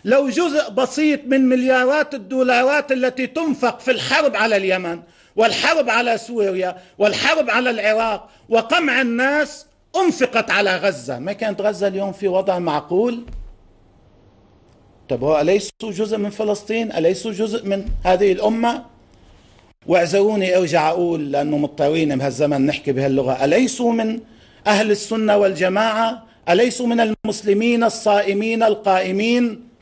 لو جزء بسيط من مليارات الدولارات التي تنفق في الحرب على اليمن والحرب على سوريا والحرب على العراق وقمع الناس أنفقت على غزة، ما كانت غزة اليوم في وضع معقول؟ طب هو أليسوا جزء من فلسطين؟ أليسوا جزء من هذه الأمة؟ واعذروني أرجع أقول لأنه مضطرين بهالزمن نحكي بهاللغة، أليسوا من أهل السنة والجماعة؟ أليسوا من المسلمين الصائمين القائمين؟